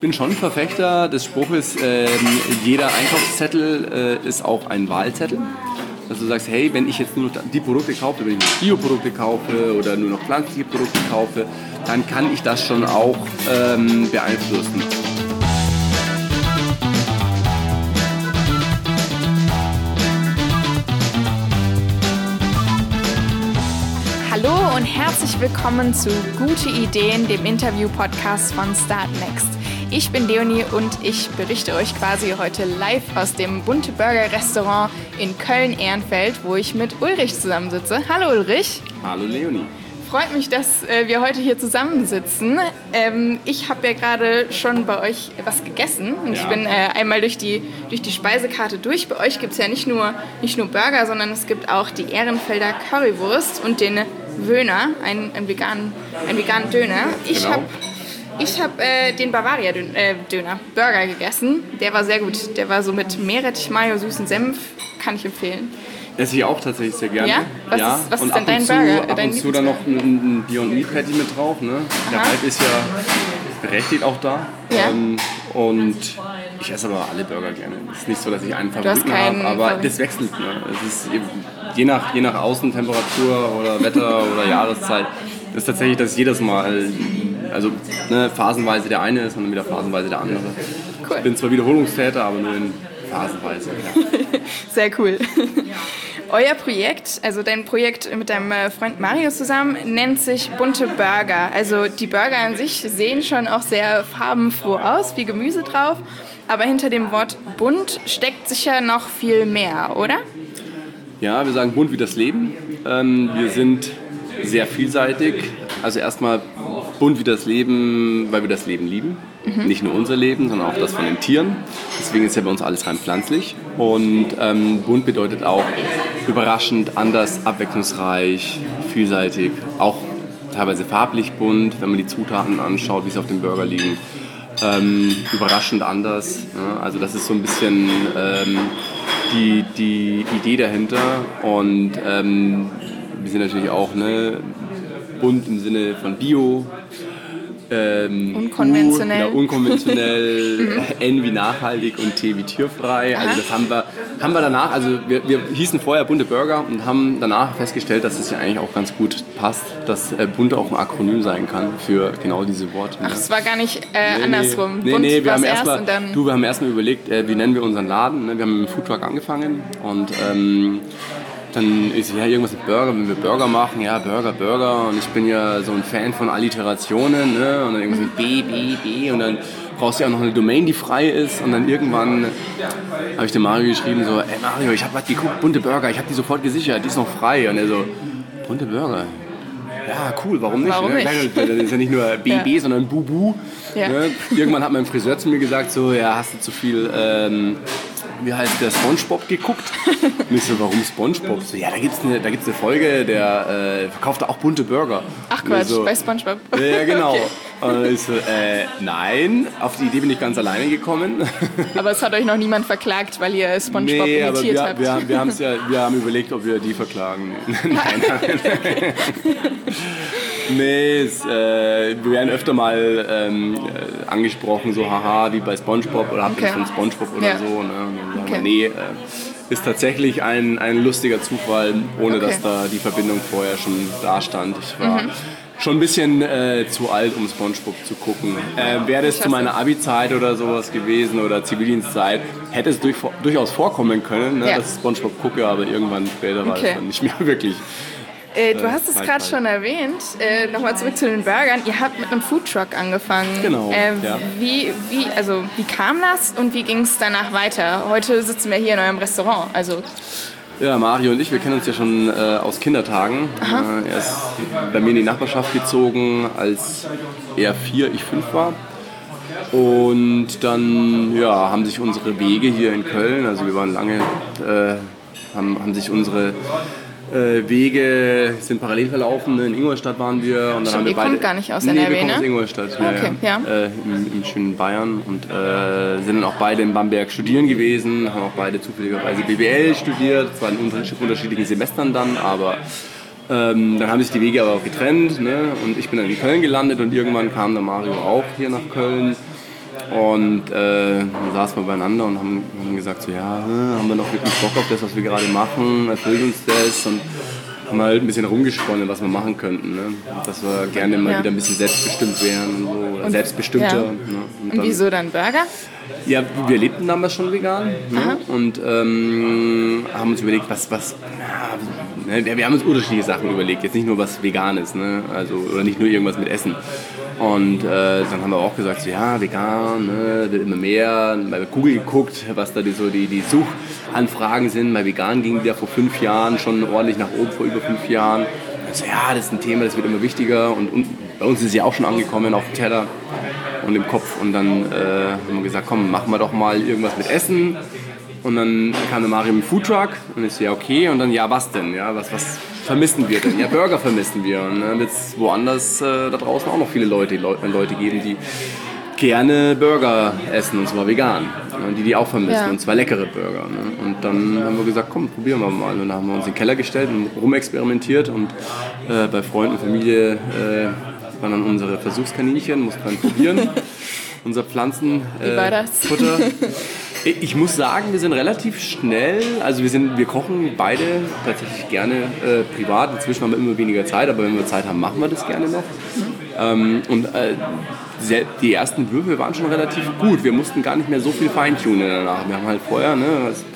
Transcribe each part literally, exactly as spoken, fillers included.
Ich bin schon ein Verfechter des Spruches, äh, jeder Einkaufszettel äh, ist auch ein Wahlzettel. Dass du sagst, hey, wenn ich jetzt nur noch die Produkte kaufe, wenn ich nur Bioprodukte kaufe oder nur noch pflanzliche Produkte kaufe, dann kann ich das schon auch ähm, beeinflussen. Hallo und herzlich willkommen zu Gute Ideen, dem Interview-Podcast von Startnext. Ich bin Leonie und ich berichte euch quasi heute live aus dem Bunte Burger Restaurant in Köln-Ehrenfeld, wo ich mit Ulrich zusammensitze. Hallo Ulrich. Hallo Leonie. Freut mich, dass äh, wir heute hier zusammensitzen. Ähm, ich habe ja gerade schon bei euch was gegessen und ja. ich bin äh, einmal durch die, durch die Speisekarte durch. Bei euch gibt es ja nicht nur, nicht nur Burger, sondern es gibt auch die Ehrenfelder Currywurst und den Wöhner, einen, einen, veganen, einen veganen Döner. Ich Genau. habe ich hab, äh, den Bavaria-Döner, äh, Döner, Burger gegessen. Der war sehr gut. Der war so mit Meerrettich, Mayo, süßen Senf. Kann ich empfehlen. Esse ich auch tatsächlich sehr gerne. Ja? Was ja. ist, was und ist denn ab dein und zu, Burger? Ab dein und zu dann noch ein, ein Beyond Meat Patty mit drauf. Ne? Der Aha. Hype ist ja berechtigt auch da. Ja. Ähm, und ich esse aber alle Burger gerne. Es ist nicht so, dass ich einen Favoriten habe, aber Favorit. das wechselt. Ne? Es ist eben, je, nach, je nach Außentemperatur oder Wetter oder Jahreszeit, das ist tatsächlich, dass jedes Mal, also ne, phasenweise der eine ist und dann wieder phasenweise der andere. Cool. Ich bin zwar Wiederholungstäter, aber nur in phasenweise. Ja. Sehr cool. Euer Projekt, also dein Projekt mit deinem Freund Mario zusammen, nennt sich Bunte Burger. Also die Burger an sich sehen schon auch sehr farbenfroh aus, wie Gemüse drauf. Aber hinter dem Wort bunt steckt sicher noch viel mehr, oder? Ja, wir sagen bunt wie das Leben. Ähm, wir sind sehr vielseitig. Also erstmal bunt wie das Leben, weil wir das Leben lieben. Mhm. Nicht nur unser Leben, sondern auch das von den Tieren. Deswegen ist ja bei uns alles rein pflanzlich. Und ähm, bunt bedeutet auch überraschend, anders, abwechslungsreich, vielseitig. Auch teilweise farblich bunt, wenn man die Zutaten anschaut, wie sie auf dem Burger liegen. Ähm, überraschend anders. Ja, also das ist so ein bisschen ähm, die, die Idee dahinter. Und ähm, wir sind natürlich auch ne, bunt im Sinne von Bio. Ähm, unkonventionell. U, genau, unkonventionell, N wie nachhaltig und T wie tierfrei. Also das haben wir, haben wir danach, also wir, wir hießen vorher Bunte Burger und haben danach festgestellt, dass es ja eigentlich auch ganz gut passt, dass äh, Bunte auch ein Akronym sein kann für genau diese Worte. Ach, es war gar nicht äh, nee, andersrum. Nee, Bunt nee, wir haben erst erstmal, und dann du, wir haben erstmal überlegt, äh, wie nennen wir unseren Laden. Ne? Wir haben mit dem Foodtruck angefangen und ähm, dann ist ja irgendwas mit Burger, wenn wir Burger machen, ja Burger, Burger und ich bin ja so ein Fan von Alliterationen, ne? Und dann irgendwas mit B, B, B und dann brauchst du ja auch noch eine Domain, die frei ist und dann irgendwann habe ich dem Mario geschrieben so, ey Mario, ich habe was geguckt, Bunte Burger, ich habe die sofort gesichert, die ist noch frei und er so, Bunte Burger? Ja, cool, warum nicht? Warum ne? nicht? Das ist ja nicht nur B B, ja. sondern Bubu. Ja. Ne? Irgendwann hat mein Friseur zu mir gesagt, so, ja, hast du zu viel, ähm, wie heißt der, SpongeBob geguckt? Und ich so, warum SpongeBob? So, ja, da gibt's eine, da gibt's eine Folge, der äh, verkauft da auch bunte Burger. Ach Quatsch, so, bei SpongeBob. Ja, ja genau. Okay. Und ich so, äh, nein, auf die Idee bin ich ganz alleine gekommen. Aber es hat euch noch niemand verklagt, weil ihr SpongeBob nee, imitiert aber wir, habt. wir, wir, haben's ja, wir haben überlegt, ob wir die verklagen. Nein, nein. Nee, es, äh, wir werden öfter mal ähm, äh, angesprochen, so haha, wie bei SpongeBob oder habt ihr Okay. von SpongeBob oder Ja. so. Ne? Und dann sagen Okay. wir, nee, äh, ist tatsächlich ein, ein lustiger Zufall, ohne Okay. dass da die Verbindung vorher schon da stand. Ich war Mhm. schon ein bisschen äh, zu alt, um SpongeBob zu gucken. Äh, Wäre das zu meiner Abi-Zeit oder sowas gewesen oder Zivildienstzeit, hätte es durch, durchaus vorkommen können, ne, Ja. dass ich SpongeBob gucke, aber irgendwann später war Okay. es dann nicht mehr wirklich. Äh, du hast es Weit, gerade weit. schon erwähnt. Äh, Nochmal zurück zu den Burgern. Ihr habt mit einem Foodtruck angefangen. Genau, Äh, ja. wie, wie, also, wie kam das und wie ging es danach weiter? Heute sitzen wir hier in eurem Restaurant. Also, Ja, Mario und ich, wir kennen uns ja schon äh, aus Kindertagen. Äh, er ist bei mir in die Nachbarschaft gezogen, als er vier, ich fünf war. Und dann ja, haben sich unsere Wege hier in Köln, also wir waren lange, äh, haben, haben sich unsere äh, Wege sind parallel verlaufen. In Ingolstadt waren wir. Und dann Stimmt, haben wir ihr beide, kommt gar nicht aus nee, N R W, wir kommen ne? aus Ingolstadt, ja, Okay, ja. Äh, im, im schönen Bayern und äh, sind dann auch beide in Bamberg studieren gewesen, haben auch beide zufälligerweise B W L studiert, zwar in unterschied- unterschiedlichen Semestern dann, aber ähm, dann haben sich die Wege aber auch getrennt, ne? Und ich bin dann in Köln gelandet und irgendwann kam der Mario auch hier nach Köln. Und äh, dann saßen wir beieinander und haben, haben gesagt, so, ja, haben wir noch wirklich Bock auf das, was wir gerade machen, erfüllt uns das und haben halt ein bisschen rumgesponnen, was wir machen könnten. Ne? Dass wir gerne mal ja. wieder ein bisschen selbstbestimmt wären und so, oder und, selbstbestümmter. Ja. Ne? Und, und dann, wieso dann Burger? Ja, wir lebten damals schon vegan ne? und ähm, haben uns überlegt, was, was ja, ne? wir haben uns unterschiedliche Sachen überlegt, jetzt nicht nur was Veganes, ne? Also, oder nicht nur irgendwas mit Essen. Und äh, dann haben wir auch gesagt, so, ja, vegan, ne, wird immer mehr. Bei Google geguckt, was da die, so die, die Suchanfragen sind. Bei vegan ging die ja vor fünf Jahren schon ordentlich nach oben, vor über fünf Jahren. Also, ja, das ist ein Thema, das wird immer wichtiger. Und, und bei uns ist es ja auch schon angekommen auf dem Teller und im Kopf. Und dann äh, haben wir gesagt, komm, machen wir doch mal irgendwas mit Essen. Und dann kam der Mario mit dem Foodtruck und ich so, ja, okay. Und dann, ja, was denn? Ja, was, was vermissen wir denn? Ja, Burger vermissen wir. Und dann wird es woanders äh, da draußen auch noch viele Leute, Leute, Leute geben, die gerne Burger essen, und zwar vegan. Und die die auch vermissen, ja. und zwar leckere Burger. Ne? Und dann haben wir gesagt, komm, probieren wir mal. Und dann haben wir uns in den Keller gestellt und rumexperimentiert. Und äh, bei Freunden und Familie äh, waren dann unsere Versuchskaninchen, mussten dann probieren. Unser Pflanzenfutter. Wie war das? Ich muss sagen, wir sind relativ schnell, also wir, sind, wir kochen beide tatsächlich gerne äh, privat. Inzwischen haben wir immer weniger Zeit, aber wenn wir Zeit haben, machen wir das gerne noch. Mhm. Ähm, und äh, die ersten Würfel waren schon relativ gut. Wir mussten gar nicht mehr so viel feintunen danach. Wir haben halt vorher, ne,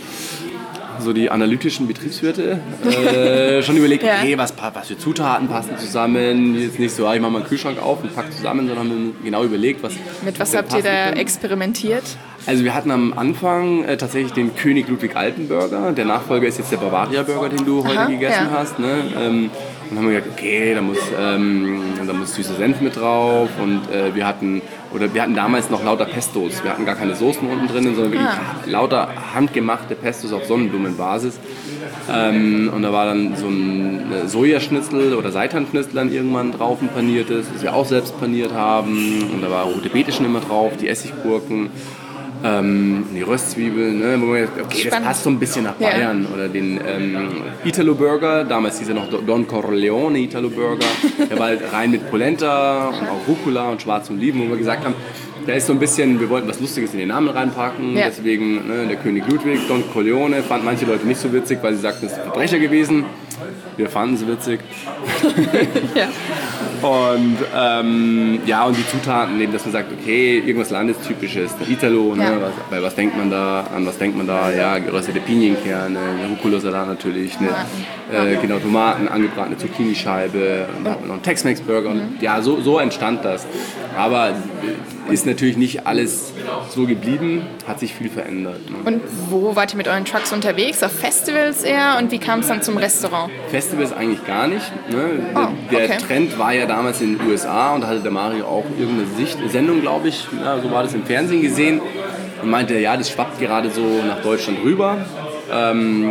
so die analytischen Betriebswirte äh, schon überlegt, ja. okay, was, was für Zutaten passen zusammen. Jetzt nicht so, ah, ich mache mal einen Kühlschrank auf und pack zusammen, sondern haben wir genau überlegt, was. Mit was habt ihr da können. experimentiert? Also wir hatten am Anfang äh, tatsächlich den König Ludwig Alpen Burger. Der Nachfolger ist jetzt der Bavaria Burger, den du heute Aha, gegessen ja. hast. Ne? Ähm, und haben wir gesagt, okay, da muss, ähm, da muss süßer Senf mit drauf. Und äh, wir hatten oder wir hatten damals noch lauter Pestos. Wir hatten gar keine Soßen unten drin, sondern wirklich ah. lauter handgemachte Pestos auf Sonnenblumenbasis. Ähm, und da war dann so ein Sojaschnitzel oder Seitanschnitzel dann irgendwann drauf, ein paniertes, das wir auch selbst paniert haben. Und da war rote Beete schon immer drauf, die Essiggurken. Ähm, die Röstzwiebeln, ne, wo man sagt, okay, das passt so ein bisschen nach Bayern. Ja. Oder den ähm, Italo Burger, damals hieß er noch Don Corleone Italo Burger. Der war halt rein mit Polenta und auch Rucola und schwarzen Oliven, wo wir gesagt haben, da ist so ein bisschen, wir wollten was Lustiges in den Namen reinpacken, ja. deswegen ne, der König Ludwig, Don Corleone, fanden manche Leute nicht so witzig, weil sie sagten, es ist ein Verbrecher gewesen. Wir fanden es witzig. ja. Und ähm, ja, und die Zutaten, eben, dass man sagt, okay, irgendwas Landestypisches, Italo, ne, ja. was, bei was denkt man da, an was denkt man da, ja, geröstete Pinienkerne, Rucola-Salat natürlich, ne, äh, genau, Tomaten, angebratene Zucchini-Scheibe, und dann hat man noch einen Tex-Mex-Burger und mhm. ja, so, so entstand das. Aber ist natürlich nicht alles so geblieben, hat sich viel verändert. Ne. Und wo wart ihr mit euren Trucks unterwegs? Auf Festivals eher? Und wie kam es dann zum Restaurant? Festivals eigentlich gar nicht. Ne. Oh, der okay. Trend war ja damals in den U S A und da hatte der Mario auch irgendeine Sicht, Sendung, glaube ich, ja, so war das im Fernsehen gesehen und meinte, ja, das schwappt gerade so nach Deutschland rüber. Ähm,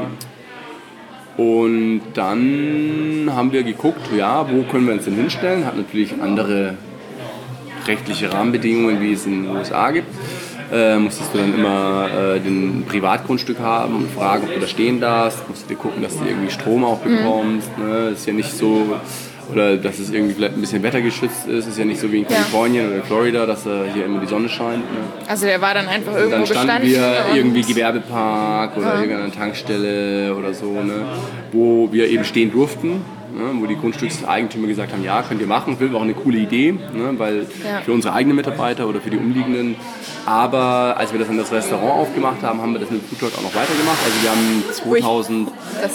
und dann haben wir geguckt, ja, wo können wir uns denn hinstellen? Hat natürlich andere rechtliche Rahmenbedingungen, wie es in den U S A gibt. Äh, musstest du dann immer äh, den Privatgrundstück haben und fragen, ob du da stehen darfst. Musstest du gucken, dass du irgendwie Strom auch bekommst. Mhm. Ne? Das ist ja nicht so, oder dass es irgendwie vielleicht ein bisschen wettergeschützt ist. Ist ja nicht so wie in Kalifornien ja. oder Florida, dass äh, hier immer die Sonne scheint. Ne? Also der war dann einfach irgendwo gestanden. Dann standen gestanden wir irgendwie Gewerbepark oder ja. irgendeine Tankstelle oder so, ne? Wo wir eben stehen durften. Ne, wo die Grundstückseigentümer gesagt haben, ja, könnt ihr machen, das war auch eine coole Idee, ne, weil ja. für unsere eigenen Mitarbeiter oder für die Umliegenden. Aber als wir das in das Restaurant aufgemacht haben, haben wir das mit dem Foodtruck auch noch weitergemacht. Also wir haben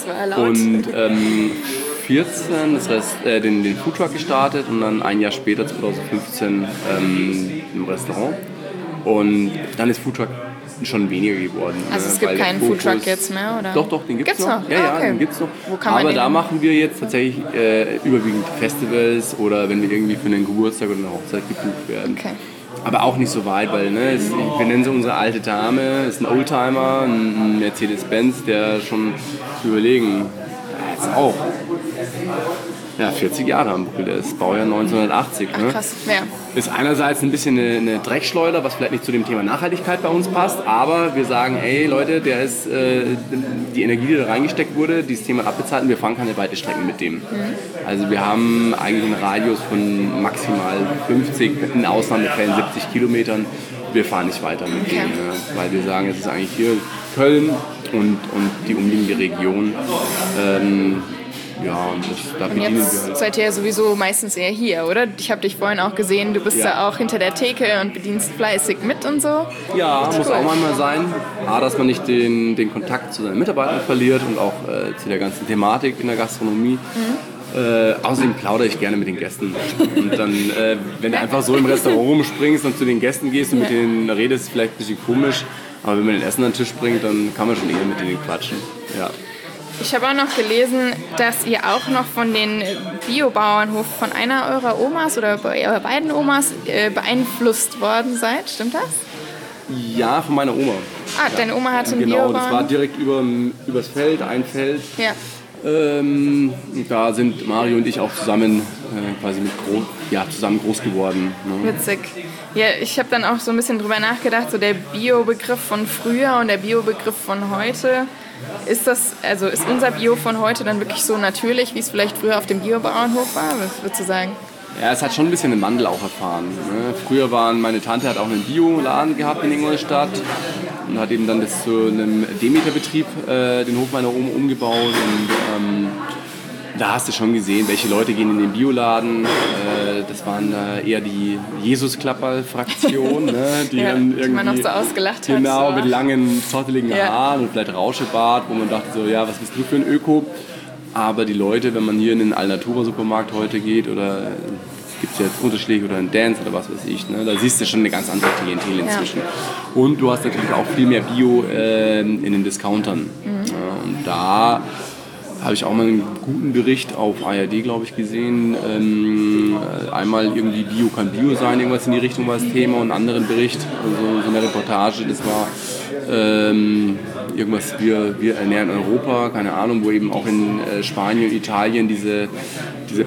zweitausendvierzehn das Rest, äh, den, den Foodtruck gestartet und dann ein Jahr später, zweitausendfünfzehn, ähm, im Restaurant. Und dann ist Foodtruck schon weniger geworden. Also es gibt keinen Foodtruck jetzt mehr, oder? Doch, doch, den gibt es noch. noch. Ja, ah, ja, okay. den gibt's noch. Wo kann man Aber den da machen wir jetzt tatsächlich äh, überwiegend Festivals oder wenn wir irgendwie für einen Geburtstag oder eine Hochzeit gebucht werden. Okay. Aber auch nicht so weit, weil ne, es, wir nennen sie unsere alte Dame, ist ein Oldtimer, ein Mercedes-Benz, der schon zu überlegen, ja, jetzt auch. Ja, vierzig Jahre am Buckel, der ist Baujahr neunzehnhundertachtzig. Ach, ne? krass, ja. Ist einerseits ein bisschen eine, eine Dreckschleuder, was vielleicht nicht zu dem Thema Nachhaltigkeit bei uns passt, aber wir sagen, ey Leute, der ist, äh, die Energie, die da reingesteckt wurde, dieses Thema abbezahlt und wir fahren keine weite Strecken mit dem. Mhm. Also wir haben eigentlich einen Radius von maximal fünfzig, in Ausnahmefällen siebzig Kilometern, wir fahren nicht weiter mit okay. denen, ne? Weil wir sagen, es ist eigentlich hier Köln und, und die umliegende Region. Ähm, Ja, und das, da und bedienen jetzt wir halt. seid ihr ja sowieso meistens eher hier, oder? Ich habe dich vorhin auch gesehen, du bist ja. da auch hinter der Theke und bedienst fleißig mit und so. Ja, muss cool. auch manchmal sein. A, dass man nicht den, den Kontakt zu seinen Mitarbeitern verliert und auch äh, zu der ganzen Thematik in der Gastronomie. Mhm. Äh, außerdem plaudere ich gerne mit den Gästen. Und dann, äh, wenn du einfach so im Restaurant rumspringst und zu den Gästen gehst und ja. mit denen redest, ist vielleicht ein bisschen komisch. Aber wenn man den Essen an den Tisch bringt, dann kann man schon eher mit denen quatschen. Ja. Ich habe auch noch gelesen, dass ihr auch noch von den Biobauernhof von einer eurer Omas oder bei eurer beiden Omas äh, beeinflusst worden seid. Stimmt das? Ja, von meiner Oma. Ah, deine Oma hatte einen Genau, Biobauernhof? Das war direkt über, übers Feld, ein Feld. Ja. Ähm, da sind Mario und ich auch zusammen äh, quasi mit groß, ja, zusammen groß geworden. Ne? Witzig. Ja, ich habe dann auch so ein bisschen drüber nachgedacht, so der Bio-Begriff von früher und der Bio-Begriff von heute. Ist das, also ist unser Bio von heute dann wirklich so natürlich, wie es vielleicht früher auf dem Biobauernhof war? Was würdest du sagen? Ja, es hat schon ein bisschen einen Wandel auch erfahren. Ne? Früher waren, meine Tante hat auch einen Bioladen gehabt in Ingolstadt und hat eben dann das zu einem Demeter-Betrieb, äh, den Hof meiner Oma, umgebaut. Und ähm, da hast du schon gesehen, welche Leute gehen in den Bioladen. Äh, das waren äh, eher die Jesus-Klapperl-Fraktion, ne? die ja, dann irgendwie, die man noch so ausgelacht hat. Genau, so. mit langen, zotteligen ja. Haaren und vielleicht Rauschebart, wo man dachte so, ja, was bist du für ein Öko? Aber die Leute, wenn man hier in den Alnatura-Supermarkt heute geht oder es gibt jetzt unterschiedlich oder ein Dance oder was weiß ich, ne? Da siehst du schon eine ganz andere Klientel inzwischen. Ja. Und du hast natürlich auch viel mehr Bio äh, in den Discountern. Mhm. Ja, und da habe ich auch mal einen guten Bericht auf A R D, glaube ich, gesehen. Ähm, einmal irgendwie Bio kann Bio sein, irgendwas in die Richtung war das Thema. Und einen anderen Bericht, also so eine Reportage, das war ähm, irgendwas, wir, wir ernähren Europa, keine Ahnung, wo eben auch in äh, Spanien und Italien diese, diese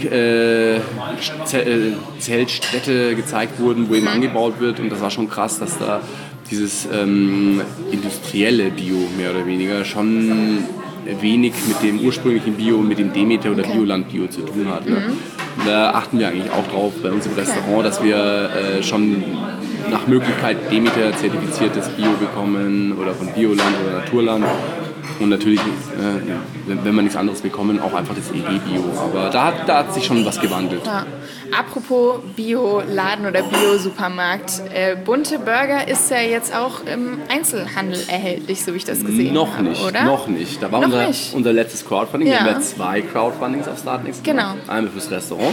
Plastik-Zeltstädte äh, gezeigt wurden, wo eben angebaut wird. Und das war schon krass, dass da dieses ähm, industrielle Bio mehr oder weniger schon wenig mit dem ursprünglichen Bio, mit dem Demeter oder okay. Bioland-Bio zu tun hat. Ne? Mhm. Da achten wir eigentlich auch drauf bei uns im Restaurant, dass wir äh, schon nach Möglichkeit Demeter-zertifiziertes Bio bekommen oder von Bioland oder Naturland. Und natürlich, äh, wenn wir nichts anderes bekommen, auch einfach das E G-Bio. Aber da hat, da hat sich schon was gewandelt. Ja. Apropos Bio-Laden oder Bio-Supermarkt. Äh, Bunte Burger ist ja jetzt auch im Einzelhandel erhältlich, so wie ich das gesehen noch habe, nicht, oder? Noch nicht. Da war noch unser, nicht. unser letztes Crowdfunding. Ja. Wir haben ja zwei Crowdfundings auf Startnext. Genau. Einmal fürs Restaurant.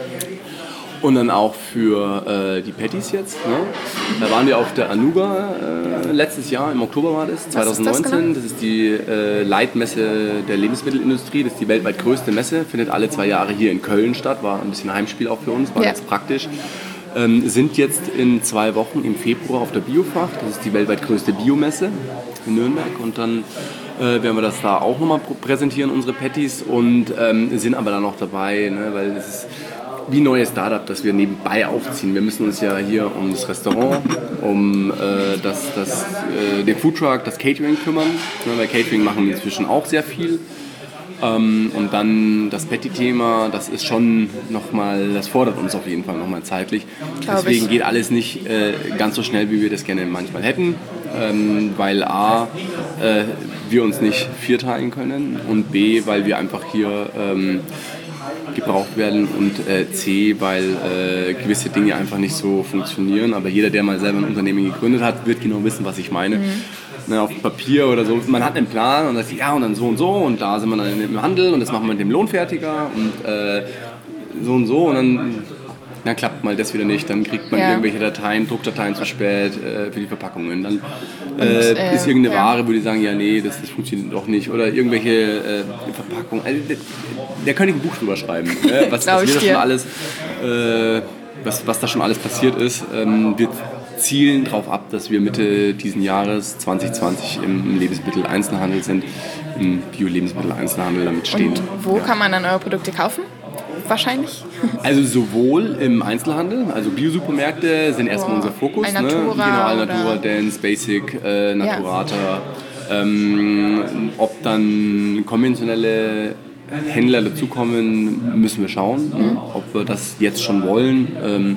Und dann auch für äh, die Patties jetzt. Ne? Da waren wir auf der Anuga äh, letztes Jahr, im Oktober war das, zwanzig neunzehn. Das, genau? das ist die äh, Leitmesse der Lebensmittelindustrie. Das ist die weltweit größte Messe. Findet alle zwei Jahre hier in Köln statt. War ein bisschen Heimspiel auch für uns, war ja. ganz praktisch. Ähm, sind jetzt in zwei Wochen im Februar auf der Biofach. Das ist die weltweit größte Biomesse in Nürnberg. Und dann äh, werden wir das da auch nochmal präsentieren, unsere Patties. Und ähm, sind aber dann noch dabei, ne? Weil es ist wie ein neues Startup, das wir nebenbei aufziehen. Wir müssen uns ja hier um das Restaurant, um äh, das, das, äh, den Foodtruck, das Catering kümmern. Ja, weil Catering machen wir inzwischen auch sehr viel. Ähm, und dann das Patty-Thema, das ist schon nochmal, das fordert uns auf jeden Fall nochmal zeitlich. Glaub Deswegen ich. geht alles nicht äh, ganz so schnell, wie wir das gerne manchmal hätten. Ähm, weil A, äh, wir uns nicht vierteilen können und B, weil wir einfach hier ähm, gebraucht werden und äh, C, weil äh, gewisse Dinge einfach nicht so funktionieren. Aber jeder, der mal selber ein Unternehmen gegründet hat, wird genau wissen, was ich meine. Mhm. Na, auf Papier oder so, man hat einen Plan und sagt, ja und dann so und so und da sind wir dann im Handel und das machen wir mit dem Lohnfertiger und äh, so und so und dann, dann klappt mal das wieder nicht, dann kriegt man ja. irgendwelche Dateien, Druckdateien zu spät äh, für die Verpackungen. Dann äh, und, äh, ist irgendeine ja. Ware, wo die sagen, ja nee, das, das funktioniert doch nicht oder irgendwelche äh, Verpackungen. Also, da könnte ich ein Buch drüber schreiben, äh, was, was, wir da schon alles, äh, was, was da schon alles passiert ist. Ähm, wir zielen darauf ab, dass wir Mitte diesen Jahres zwanzig zwanzig im Lebensmitteleinzelhandel sind, im Bio-Lebensmitteleinzelhandel damit stehen. Und wo ja. kann man dann eure Produkte kaufen? Wahrscheinlich? Also sowohl im Einzelhandel, also Biosupermärkte sind erstmal unser Fokus. Alnatura, ne? Genau, Alnatura, Dance, Basic, äh, Naturata. Ja. Ähm, ob dann konventionelle Händler dazukommen, müssen wir schauen, mhm. ne? ob wir das jetzt schon wollen. Ähm,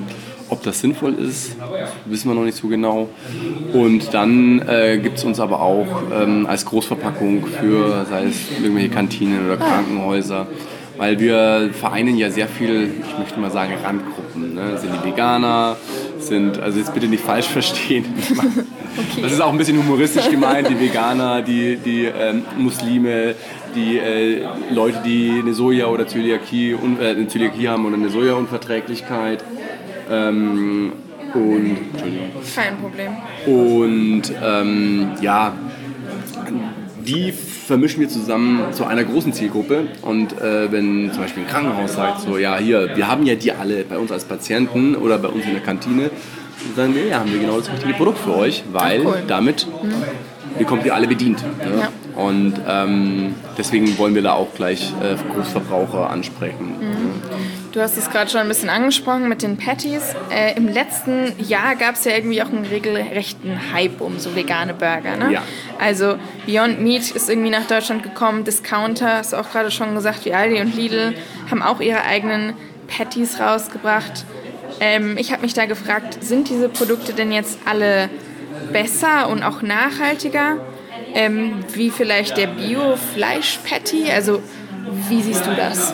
Ob das sinnvoll ist, wissen wir noch nicht so genau. Und dann äh, gibt es uns aber auch ähm, als Großverpackung für, sei es irgendwelche Kantinen oder Krankenhäuser, weil wir vereinen ja sehr viel, ich möchte mal sagen, Randgruppen. Ne? Das sind die Veganer, sind, also jetzt bitte nicht falsch verstehen. Okay. Das ist auch ein bisschen humoristisch gemeint, die Veganer, die, die ähm, Muslime, die äh, Leute, die eine Soja- oder Zöliakie, äh, eine Zöliakie haben oder eine Sojaunverträglichkeit. Ähm, und, Entschuldigung. Kein Problem. Und ähm, ja, die vermischen wir zusammen zu einer großen Zielgruppe. Und äh, wenn zum Beispiel ein Krankenhaus sagt, so, ja, hier, wir haben ja die alle bei uns als Patienten oder bei uns in der Kantine, dann sagen wir, ja, haben wir genau das richtige Produkt für euch, weil cool. damit mhm. bekommt ihr alle bedient. Ne? Ja. Und ähm, deswegen wollen wir da auch gleich äh, Großverbraucher ansprechen. Mhm. Du hast es gerade schon ein bisschen angesprochen mit den Patties. Äh, Im letzten Jahr gab es ja irgendwie auch einen regelrechten Hype um so vegane Burger. Ne? Ja. Also Beyond Meat ist irgendwie nach Deutschland gekommen. Discounter, hast du auch gerade schon gesagt, wie Aldi und Lidl, haben auch ihre eigenen Patties rausgebracht. Ähm, ich habe mich da gefragt, sind diese Produkte denn jetzt alle besser und auch nachhaltiger? Ähm, wie vielleicht der Bio-Fleisch-Patty? Also wie siehst du das?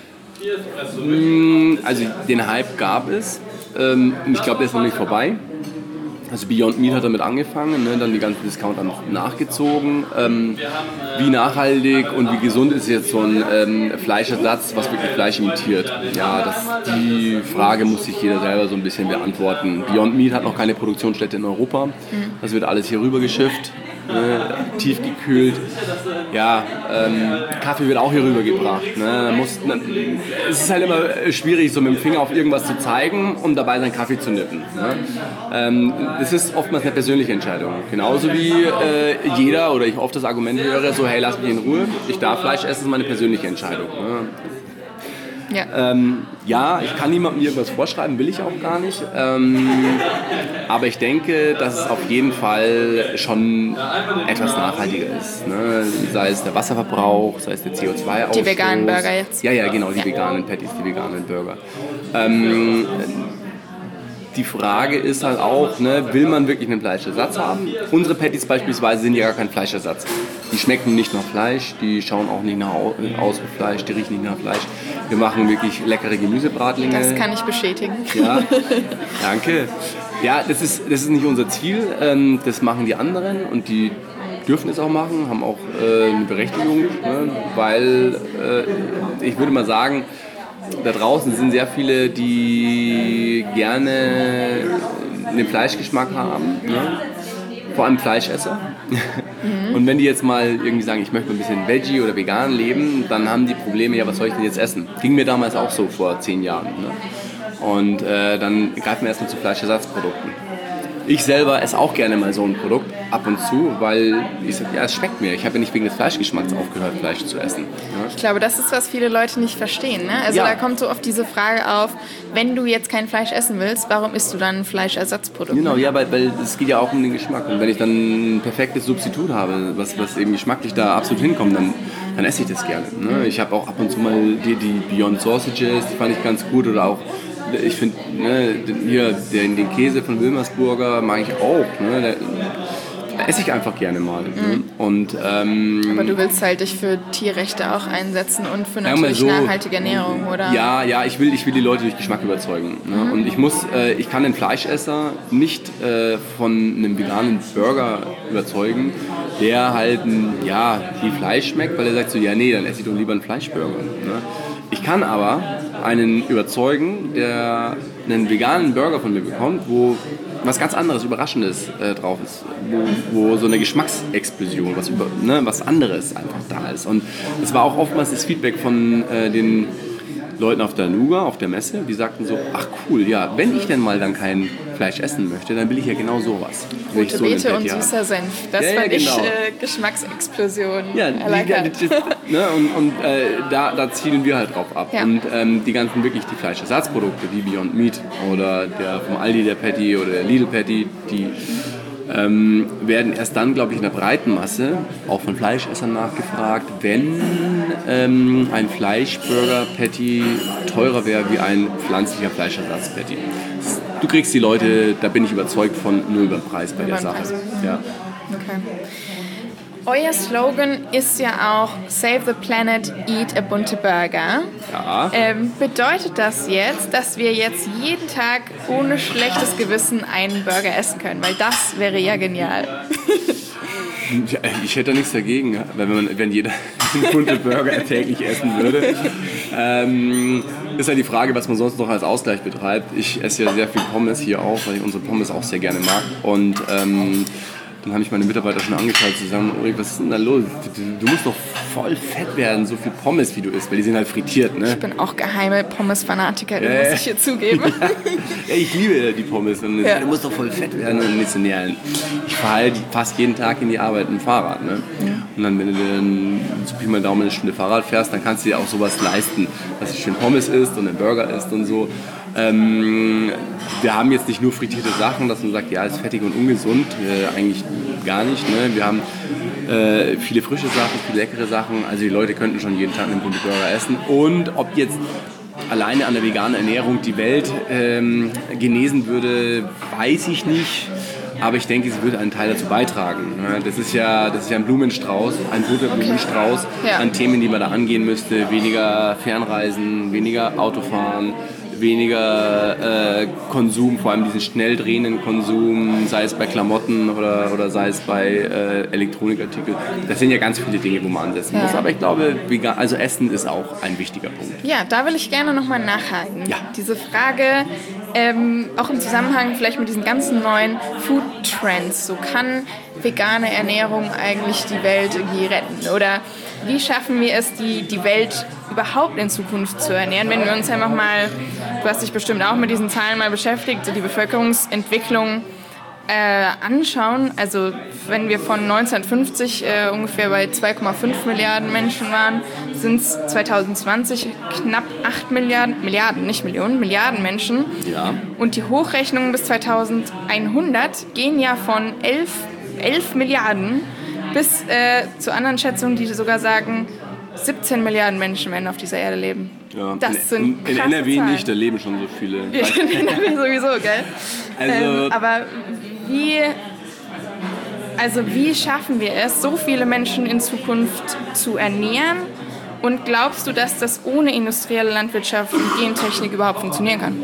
Also den Hype gab es. Ähm, ich glaube, der ist noch nicht vorbei. Also Beyond Meat hat damit angefangen, ne, dann die ganzen Discounter noch nachgezogen. Ähm, wie nachhaltig und wie gesund ist jetzt so ein ähm, Fleischersatz, was wirklich Fleisch imitiert? Ja, das, die Frage muss sich jeder selber so ein bisschen beantworten. Beyond Meat hat noch keine Produktionsstätte in Europa. Das wird alles hier rüber geschifft, ne, tiefgekühlt. Ja, ähm, Kaffee wird auch hier rüber gebracht. Ne. Muss, ne, es ist halt immer schwierig, so mit dem Finger auf irgendwas zu zeigen und dabei seinen Kaffee zu nippen. Ne. Ähm, Das ist oftmals eine persönliche Entscheidung. Genauso wie äh, jeder oder ich oft das Argument höre, so hey, lass mich in Ruhe, ich darf Fleisch essen, ist meine persönliche Entscheidung. Ne? Ja. Ähm, ja, ich kann niemandem irgendwas vorschreiben, will ich auch gar nicht. Ähm, aber ich denke, dass es auf jeden Fall schon etwas nachhaltiger ist. Ne? Sei es der Wasserverbrauch, sei es der C O zwei Ausstoß. Die veganen Burger jetzt. Ja, ja, genau, die ja. veganen Patties, die veganen Burger. Ähm, Die Frage ist halt auch, ne, will man wirklich einen Fleischersatz haben? Unsere Patties beispielsweise sind ja gar kein Fleischersatz. Die schmecken nicht nach Fleisch, die schauen auch nicht nach aus wie Fleisch, die riechen nicht nach Fleisch. Wir machen wirklich leckere Gemüsebratlinge. Das kann ich bestätigen. Ja, danke. Ja, das ist, das ist nicht unser Ziel, ähm, das machen die anderen und die dürfen es auch machen, haben auch äh, eine Berechtigung, ne, weil äh, ich würde mal sagen, da draußen sind sehr viele, die gerne den Fleischgeschmack haben, ne? Vor allem Fleischesser. Mhm. Und wenn die jetzt mal irgendwie sagen, ich möchte ein bisschen Veggie oder vegan leben, dann haben die Probleme, ja, was soll ich denn jetzt essen? Ging mir damals auch so vor zehn Jahren. Ne? Und äh, dann greifen wir erstmal zu Fleischersatzprodukten. Ich selber esse auch gerne mal so ein Produkt ab und zu, weil ich sage, ja, es schmeckt mir. Ich habe ja nicht wegen des Fleischgeschmacks aufgehört, Fleisch zu essen. Ja? Ich glaube, das ist, was viele Leute nicht verstehen. Ne? Also ja. Da kommt so oft diese Frage auf, wenn du jetzt kein Fleisch essen willst, warum isst du dann ein Fleischersatzprodukt? Genau, ja, weil, weil es geht ja auch um den Geschmack. Und wenn ich dann ein perfektes Substitut habe, was, was eben geschmacklich da absolut hinkommt, dann, dann esse ich das gerne. Ne? Ich habe auch ab und zu mal die, die Beyond Sausages, die fand ich ganz gut, oder auch ich finde, ne, hier den, den Käse von Wilmersburger mag ich auch. Ne, da esse ich einfach gerne mal. Mhm. Ne? Und, ähm, aber du willst halt dich für Tierrechte auch einsetzen und für natürlich so, nachhaltige Ernährung, oder? Ja, ja, ich will, ich will die Leute durch Geschmack überzeugen. Ne? Mhm. Und ich muss, äh, ich kann den Fleischesser nicht äh, von einem veganen Burger überzeugen, der halt ja, wie Fleisch schmeckt, weil er sagt so, ja nee, dann esse ich doch lieber einen Fleischburger. Ne? Ich kann aber einen überzeugen, der einen veganen Burger von mir bekommt, wo was ganz anderes, Überraschendes äh, drauf ist, wo, wo so eine Geschmacksexplosion, was, über, ne, was anderes einfach da ist. Und es war auch oftmals das Feedback von äh, den Leuten auf der Nuga, auf der Messe, die sagten so, ach cool, ja, wenn ich denn mal dann kein Fleisch essen möchte, dann will ich ja genau sowas. Rote so Beete und süßer Senf, das ja, ja, fand genau. ich äh, Geschmacksexplosion. Ja, die, die, das, ne, und, und äh, da, da zielen wir halt drauf ab. Ja. Und ähm, die ganzen wirklich die Fleischersatzprodukte, wie Beyond Meat oder der vom Aldi der Patty oder der Lidl Patty, die ähm, werden erst dann, glaube ich, in der breiten Masse auch von Fleischessern nachgefragt, wenn ähm, ein Fleischburger-Patty teurer wäre wie ein pflanzlicher Fleischersatz-Patty. du kriegst die Leute, da bin ich überzeugt von, nur über den Preis bei Über der den Sache. Preis. Ja. Okay. Euer Slogan ist ja auch Save the Planet, Eat a Bunte Burger. Ja. Ähm, bedeutet das jetzt, dass wir jetzt jeden Tag ohne schlechtes Gewissen einen Burger essen können? Weil das wäre ja genial. Ja, ich hätte da nichts dagegen, wenn, man, wenn jeder einen bunte Burger täglich essen würde. Ähm, ist halt die Frage, was man sonst noch als Ausgleich betreibt. Ich esse ja sehr viel Pommes hier auch, weil ich unsere Pommes auch sehr gerne mag. Und ähm, dann habe ich meine Mitarbeiter schon angeschaut zusammen, Ulrich, was ist denn da los? Du, du musst doch voll fett werden, so viel Pommes wie du isst, weil die sind halt frittiert, ne? Ich bin auch geheime Pommes-Fanatikerin, Ja, muss ich hier zugeben. Ja, ja, ich liebe die Pommes. Und Ja. Du musst doch voll fett werden. Und nicht so, ja, ich fahre halt fast jeden Tag in die Arbeit mit dem Fahrrad. Ne? Ja. Und dann, wenn du dann so Pi mal Daumen eine Stunde Fahrrad fährst, dann kannst du dir auch sowas leisten, dass du schön Pommes isst und einen Burger isst und so. Ähm, wir haben jetzt nicht nur frittierte Sachen, dass man sagt, ja, ist fettig und ungesund. Äh, eigentlich gar nicht. Ne? Wir haben äh, viele frische Sachen, viele leckere Sachen. Also die Leute könnten schon jeden Tag einen bunten Burger essen. Und ob jetzt alleine an der veganen Ernährung die Welt ähm, genesen würde, weiß ich nicht. Aber ich denke, sie würde einen Teil dazu beitragen. Das ist ja, das ist ja ein Blumenstrauß, ein bunter Blumenstrauß Ja. an Themen, die man da angehen müsste. Weniger Fernreisen, weniger Autofahren, weniger äh, Konsum, vor allem diesen schnell drehenden Konsum, sei es bei Klamotten oder, oder sei es bei äh, Elektronikartikeln. Das sind ja ganz viele Dinge, wo man ansetzen Ja. muss. Aber ich glaube, vegan, also Essen ist auch ein wichtiger Punkt. Ja, da will ich gerne nochmal nachhaken. Ja. Diese Frage, ähm, auch im Zusammenhang vielleicht mit diesen ganzen neuen Food-Trends, so kann vegane Ernährung eigentlich die Welt irgendwie retten? Oder wie schaffen wir es, die, die Welt überhaupt in Zukunft zu ernähren, wenn wir uns einfach mal, du hast dich bestimmt auch mit diesen Zahlen mal beschäftigt, so die Bevölkerungsentwicklung äh, anschauen. Also wenn wir von neunzehnhundertfünfzig äh, ungefähr bei zwei Komma fünf Milliarden Menschen waren, sind es zwanzig zwanzig knapp acht Milliarden, Milliarden, nicht Millionen, Milliarden Menschen. Ja. Und die Hochrechnungen bis zweitausendeinhundert gehen ja von elf Milliarden bis äh, zu anderen Schätzungen, die sogar sagen, siebzehn Milliarden Menschen werden auf dieser Erde leben. Ja, Das in, sind in krasse N R W Zahlen. nicht, da leben schon so viele. In N R W sowieso, gell? Also, ähm, aber wie, also wie schaffen wir es, so viele Menschen in Zukunft zu ernähren? Und glaubst du, dass das ohne industrielle Landwirtschaft und Gentechnik überhaupt funktionieren kann?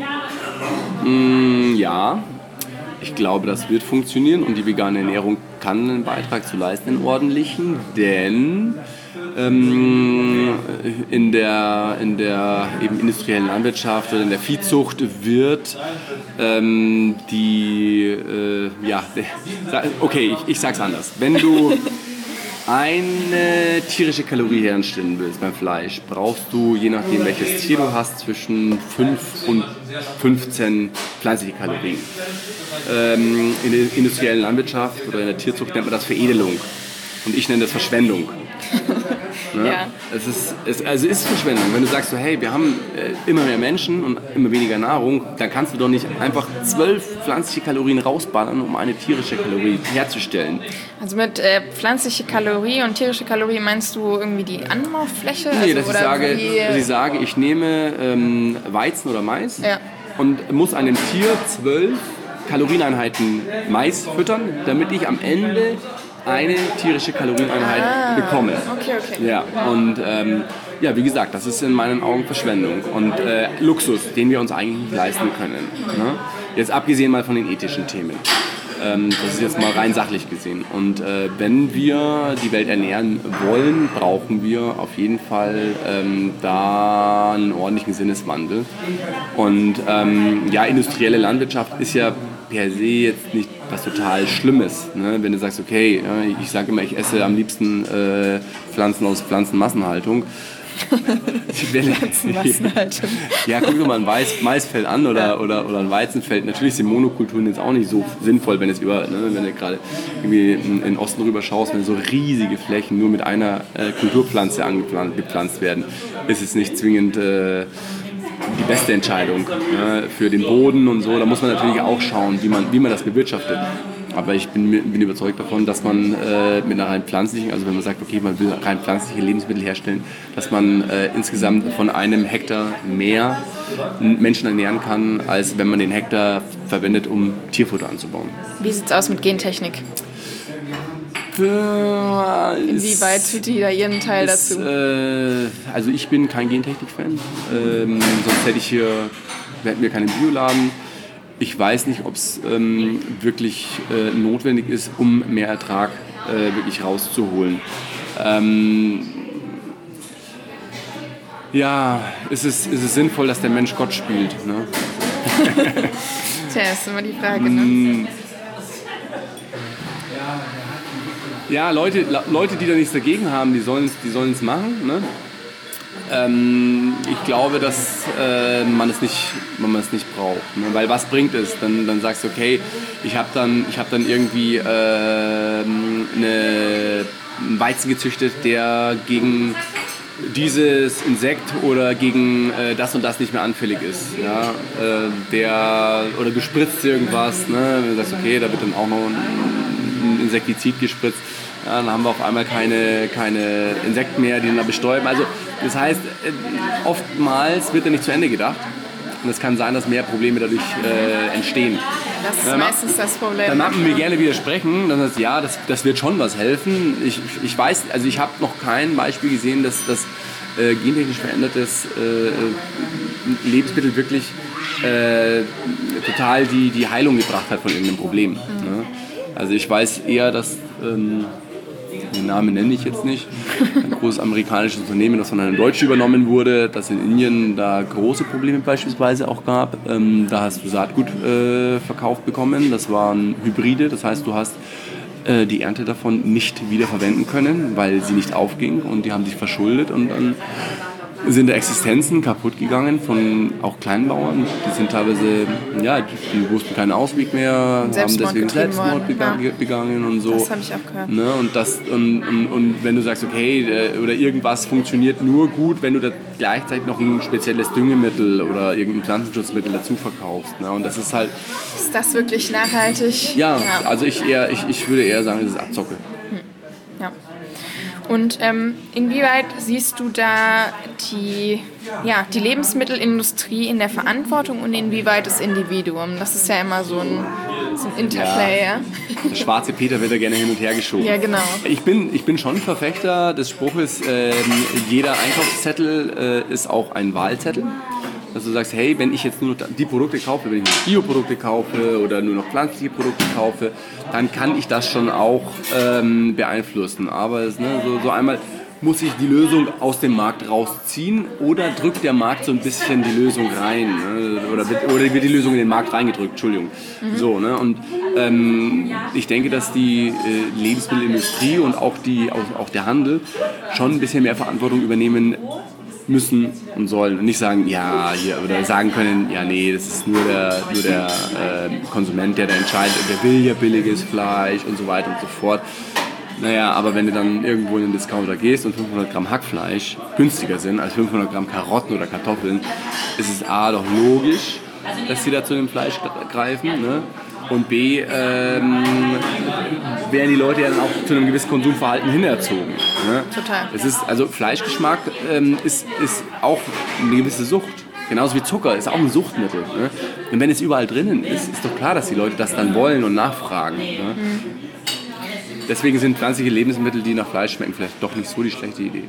mh, ja, ich glaube, das wird funktionieren und die vegane Ernährung kann einen Beitrag zu leisten, einen ordentlichen, denn ähm, in der, in der eben industriellen Landwirtschaft oder in der Viehzucht wird ähm, die, äh, ja, okay, ich, ich sag's anders. Wenn du eine tierische Kalorie herstellen willst beim Fleisch, brauchst du, je nachdem welches Tier du hast, zwischen fünf und fünfzehn pflanzliche Kalorien. Ähm, in der industriellen Landwirtschaft oder in der Tierzucht nennt man das Veredelung. Und ich nenne das Verschwendung. Ne? Ja. Es ist, es, also es ist Verschwendung. Wenn du sagst, so, hey, wir haben äh, immer mehr Menschen und immer weniger Nahrung, dann kannst du doch nicht einfach zwölf pflanzliche Kalorien rausballern, um eine tierische Kalorie herzustellen. Also mit äh, pflanzliche Kalorie und tierische Kalorie meinst du irgendwie die Anbaufläche? Nee, also, dass ich, oder sage, wie, dass ich sage, ich nehme ähm, Weizen oder Mais Ja. und muss einem Tier zwölf Kalorieneinheiten Mais füttern, damit ich am Ende eine tierische Kalorieneinheit Ah, bekomme. okay, okay. Ja, und ähm, ja, wie gesagt, das ist in meinen Augen Verschwendung und äh, Luxus, den wir uns eigentlich nicht leisten können. Ne? Jetzt abgesehen mal von den ethischen Themen. Ähm, das ist jetzt mal rein sachlich gesehen. Und äh, wenn wir die Welt ernähren wollen, brauchen wir auf jeden Fall ähm, da einen ordentlichen Sinneswandel. Und ähm, ja, industrielle Landwirtschaft ist ja per se jetzt nicht was total Schlimmes. Ne? Wenn du sagst, okay, ich sage immer, ich esse am liebsten äh, Pflanzen aus Pflanzenmassenhaltung. Pflanzenmassenhaltung. Ja, guck dir mal ein Mais, Maisfeld an oder, ja. oder, oder ein Weizenfeld. Natürlich sind Monokulturen jetzt auch nicht so sinnvoll, wenn es über, ne, wenn du gerade irgendwie in den Osten rüber schaust, wenn so riesige Flächen nur mit einer äh, Kulturpflanze angepflanzt werden, ist es nicht zwingend äh, die beste Entscheidung, ne, für den Boden und so. Da muss man natürlich auch schauen, wie man, wie man das bewirtschaftet. Aber ich bin, bin überzeugt davon, dass man äh, mit einer rein pflanzlichen, also wenn man sagt, okay, man will rein pflanzliche Lebensmittel herstellen, dass man äh, insgesamt von einem Hektar mehr Menschen ernähren kann, als wenn man den Hektar verwendet, um Tierfutter anzubauen. Wie sieht es aus mit Gentechnik? Äh, Inwieweit tut die da ihren Teil ist, dazu? Äh, also ich bin kein Gentechnik-Fan, ähm, sonst hätte ich hier, wir hätten wir keinen Bioladen. Ich weiß nicht, ob es ähm, wirklich äh, notwendig ist, um mehr Ertrag äh, wirklich rauszuholen. Ähm, ja, ist es, ist es sinnvoll, dass der Mensch Gott spielt? Ne? Tja, ist immer die Frage, ne? Ja, Leute, Leute, die da nichts dagegen haben, die sollen es die sollen's machen. Ne? Ähm, ich glaube, dass äh, man es nicht, man es nicht braucht. Ne? Weil was bringt es? Dann, dann sagst du, okay, ich habe dann, ich hab dann irgendwie äh, eine, einen Weizen gezüchtet, der gegen dieses Insekt oder gegen äh, das und das nicht mehr anfällig ist. Ja? Äh, der, oder du spritzt irgendwas, ne? Du sagst, okay, da wird dann auch noch ein, ein Insektizid gespritzt. Ja, dann haben wir auf einmal keine, keine Insekten mehr, die dann da bestäuben. Also das heißt, oftmals wird da nicht zu Ende gedacht. Und es kann sein, dass mehr Probleme dadurch äh, entstehen. Das ist ja, meistens das Problem. Dann machen wir gerne widersprechen. Dann heißt, ja, das, das wird schon was helfen. Ich, ich weiß, also ich habe noch kein Beispiel gesehen, dass das äh, gentechnisch verändertes äh, Lebensmittel wirklich äh, total die, die Heilung gebracht hat von irgendeinem Problem. Mhm. Ne? Also ich weiß eher, dass ähm, den Namen nenne ich jetzt nicht, ein großes amerikanisches Unternehmen, das von einem Deutschen übernommen wurde, dass in Indien da große Probleme beispielsweise auch gab. Ähm, da hast du Saatgut äh, verkauft bekommen, das waren Hybride, das heißt, du hast äh, die Ernte davon nicht wieder verwenden können, weil sie nicht aufging und die haben sich verschuldet und dann sind da Existenzen kaputt gegangen von auch Kleinbauern. Die sind teilweise, ja, die wussten keinen Ausweg mehr, haben deswegen Selbstmord begangen, ja. begangen und so. Das habe ich auch gehört. Ne? Und, das, und, und, und wenn du sagst, okay, oder irgendwas funktioniert nur gut, wenn du da gleichzeitig noch ein spezielles Düngemittel oder irgendein Pflanzenschutzmittel dazu verkaufst. Ne? Und das ist halt... Ist das wirklich nachhaltig? Ja, ja. also ich, eher, ich, ich würde eher sagen, das ist Abzocke. Hm. Ja. Und ähm, inwieweit siehst du da die, ja, die Lebensmittelindustrie in der Verantwortung und inwieweit das Individuum? Das ist ja immer so ein, so ein Interplay. Ja. Der schwarze Peter wird da gerne hin und her geschoben. Ja, genau. Ich bin, ich bin schon Verfechter des Spruches, äh, jeder Einkaufszettel äh, ist auch ein Wahlzettel. Dass du sagst, hey, wenn ich jetzt nur noch die Produkte kaufe, wenn ich nur Bioprodukte kaufe oder nur noch pflanzliche Produkte kaufe, dann kann ich das schon auch ähm, beeinflussen. Aber es, ne, so, so einmal muss ich die Lösung aus dem Markt rausziehen oder drückt der Markt so ein bisschen die Lösung rein. Ne? Oder, wird, oder wird die Lösung in den Markt reingedrückt, Entschuldigung. Mhm. So, ne? Und ähm, ich denke, dass die äh, Lebensmittelindustrie und auch, die, auch, auch der Handel schon ein bisschen mehr Verantwortung übernehmen müssen und sollen und nicht sagen, ja, hier, oder sagen können, ja, nee, das ist nur der, nur der äh, Konsument, der da entscheidet, der will ja billiges Fleisch und so weiter und so fort. Naja, aber wenn du dann irgendwo in den Discounter gehst und fünfhundert Gramm Hackfleisch günstiger sind als fünfhundert Gramm Karotten oder Kartoffeln, ist es A, doch logisch, dass sie da zu dem Fleisch greifen, ne? Und B, ähm, werden die Leute ja dann auch zu einem gewissen Konsumverhalten hinerzogen. Ne? Total. Es ist, also Fleischgeschmack ähm, ist, ist auch eine gewisse Sucht. Genauso wie Zucker ist auch ein Suchtmittel. Ne? Und wenn es überall drinnen ist, ist doch klar, dass die Leute das dann wollen und nachfragen. Ne? Mhm. Deswegen sind pflanzliche Lebensmittel, die nach Fleisch schmecken, vielleicht doch nicht so die schlechte Idee.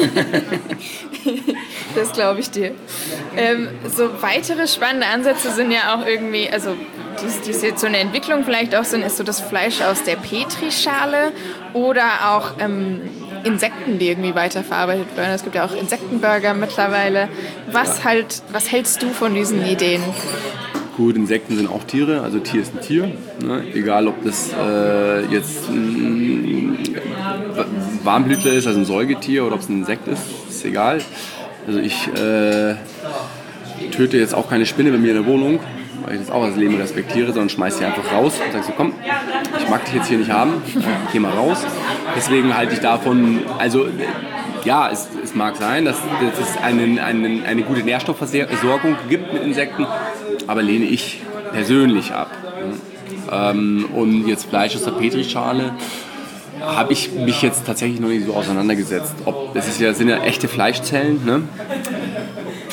Das glaube ich dir. Ähm, so weitere spannende Ansätze sind ja auch irgendwie, also die, die jetzt so eine Entwicklung vielleicht auch sind, ist so das Fleisch aus der Petrischale oder auch ähm, Insekten, die irgendwie weiterverarbeitet werden. Es gibt ja auch Insektenburger mittlerweile. Was, halt, was hältst du von diesen Ideen? Gut, Insekten sind auch Tiere, also Tier ist ein Tier. Ne? Egal, ob das äh, jetzt ein Warmblütler ist, also ein Säugetier, oder ob es ein Insekt ist, ist egal. Also ich äh, töte jetzt auch keine Spinne bei mir in der Wohnung, weil ich das auch als Leben respektiere, sondern schmeiß sie einfach raus und sag so, komm, ich mag dich jetzt hier nicht haben, geh mal raus. Deswegen halte ich davon, also ja, es, es mag sein, dass, dass es einen, einen, eine gute Nährstoffversorgung gibt mit Insekten, aber lehne ich persönlich ab. Ähm, und jetzt Fleisch aus der Petrischale habe ich mich jetzt tatsächlich noch nicht so auseinandergesetzt. Ob, das ist ja, sind ja echte Fleischzellen, ne?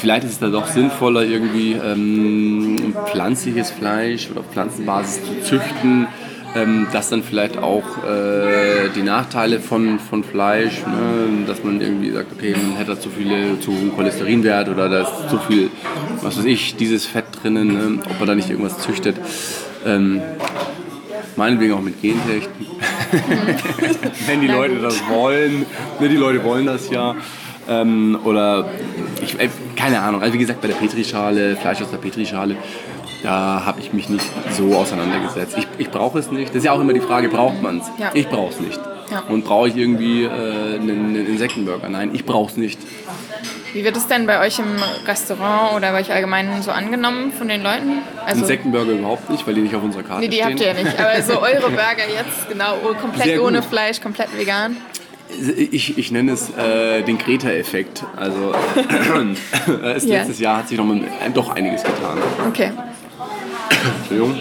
vielleicht ist es da doch sinnvoller, irgendwie ähm, pflanzliches Fleisch oder auf Pflanzenbasis zu züchten, ähm, dass dann vielleicht auch äh, die Nachteile von, von Fleisch, ne, dass man irgendwie sagt, okay, man hätte da zu viele, zu hohen Cholesterinwert oder da ist zu viel, was weiß ich, dieses Fett drinnen, ne, ob man da nicht irgendwas züchtet. Ähm, meinetwegen auch mit Gentechten. Wenn die Leute das wollen. Ne, die Leute wollen das ja. Ähm, oder, ich, äh, keine Ahnung, also wie gesagt, bei der Petrischale, Fleisch aus der Petrischale, da habe ich mich nicht so auseinandergesetzt. Ich, ich brauche es nicht. Das ist ja auch immer die Frage, braucht man es? Ja. Ich brauche es nicht. Ja. Und brauche ich irgendwie äh, einen, einen Insektenburger? Nein, ich brauche es nicht. Wie wird es denn bei euch im Restaurant oder bei euch allgemein so angenommen von den Leuten? Also, Insektenburger überhaupt nicht, weil die nicht auf unserer Karte nee, die stehen. habt ihr ja nicht. Aber so eure Burger jetzt, genau, komplett Sehr ohne gut. Fleisch, komplett vegan. Ich, ich nenne es äh, den Greta-Effekt. Also erst Ja. letztes Jahr hat sich noch mal, äh, doch einiges getan. Okay. Entschuldigung.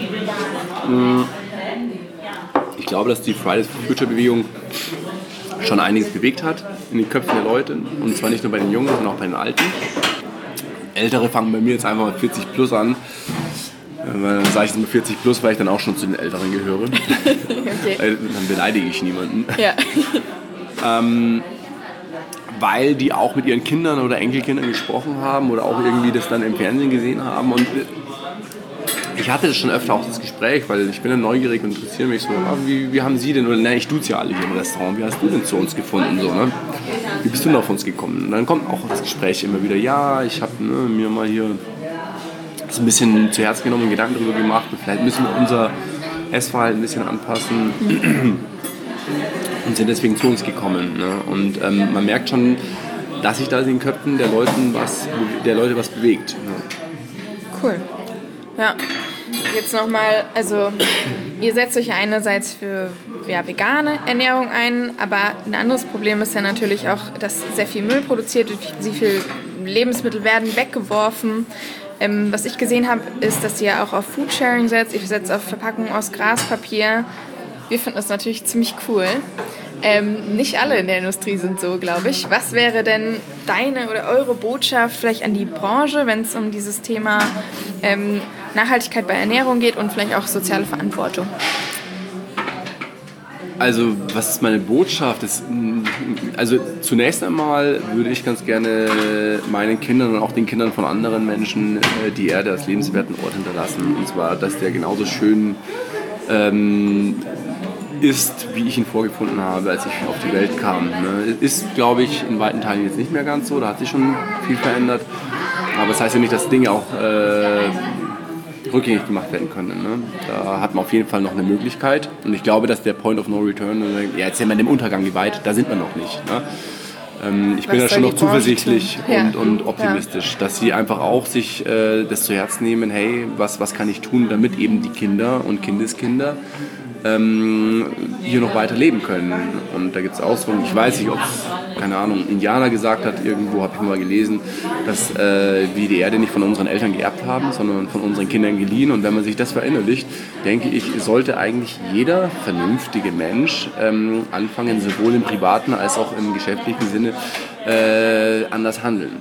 Ich glaube, dass die Fridays for Future Bewegung schon einiges bewegt hat in den Köpfen der Leute. Und zwar nicht nur bei den Jungen, sondern auch bei den Alten. Ältere fangen bei mir jetzt einfach mal vierzig plus an. Dann sage ich jetzt mal vierzig plus, weil ich dann auch schon zu den Älteren gehöre. Okay. Dann beleidige ich niemanden. Ja. Ähm, weil die auch mit ihren Kindern oder Enkelkindern gesprochen haben oder auch irgendwie das dann im Fernsehen gesehen haben. Und ich hatte das schon öfter auch das Gespräch, weil ich bin dann neugierig und interessiere mich so, ah, wie, wie haben Sie denn, oder ne, ich duze ja alle hier im Restaurant, wie hast du denn zu uns gefunden? So, ne? Wie bist du denn auf uns gekommen? Und dann kommt auch das Gespräch immer wieder, ja, ich habe ne, mir mal hier das ein bisschen zu Herzen genommen und Gedanken darüber gemacht und vielleicht müssen wir unser Essverhalten ein bisschen anpassen. Und sind deswegen zu uns gekommen. Ne? Und ähm, man merkt schon, dass sich da in den Köpfen der, Leuten was, der Leute was bewegt. Ne? Cool. Ja, jetzt nochmal, also ihr setzt euch einerseits für ja, vegane Ernährung ein, aber ein anderes Problem ist ja natürlich auch, dass sehr viel Müll produziert wird, sehr viele Lebensmittel werden weggeworfen. Ähm, was ich gesehen habe, ist, dass ihr auch auf Foodsharing setzt, ihr setzt auf Verpackungen aus Graspapier. Wir finden das natürlich ziemlich cool. Ähm, nicht alle in der Industrie sind so, glaube ich. Was wäre denn deine oder eure Botschaft vielleicht an die Branche, wenn es um dieses Thema ähm, Nachhaltigkeit bei Ernährung geht und vielleicht auch soziale Verantwortung? Also, was ist meine Botschaft? Das, also, zunächst einmal würde ich ganz gerne meinen Kindern und auch den Kindern von anderen Menschen die Erde als lebenswerten Ort hinterlassen. Und zwar, dass der genauso schön ähm, ist, wie ich ihn vorgefunden habe, als ich auf die Welt kam. Ne? Ist, glaube ich, in weiten Teilen jetzt nicht mehr ganz so, da hat sich schon viel verändert. Aber das heißt ja nicht, dass Dinge auch äh, rückgängig gemacht werden können. Ne? Da hat man auf jeden Fall noch eine Möglichkeit. Und ich glaube, dass der Point of No Return, ja, jetzt sind wir dem Untergang geweiht, da sind wir noch nicht. Ne? Ähm, ich Was bin da schon soll noch die Branche zuversichtlich tun? und, Ja. und optimistisch, dass sie einfach auch sich äh, das zu Herzen nehmen, hey, was, was kann ich tun, damit eben die Kinder und Kindeskinder ähm, hier noch weiter leben können. Und da gibt es Ausdrücke, ich weiß nicht, ob es, keine Ahnung, Indianer gesagt hat, irgendwo habe ich mal gelesen, dass äh, wir die Erde nicht von unseren Eltern geerbt haben, sondern von unseren Kindern geliehen. Und wenn man sich das verinnerlicht, denke ich, sollte eigentlich jeder vernünftige Mensch ähm, anfangen, sowohl im privaten als auch im geschäftlichen Sinne äh, anders handeln.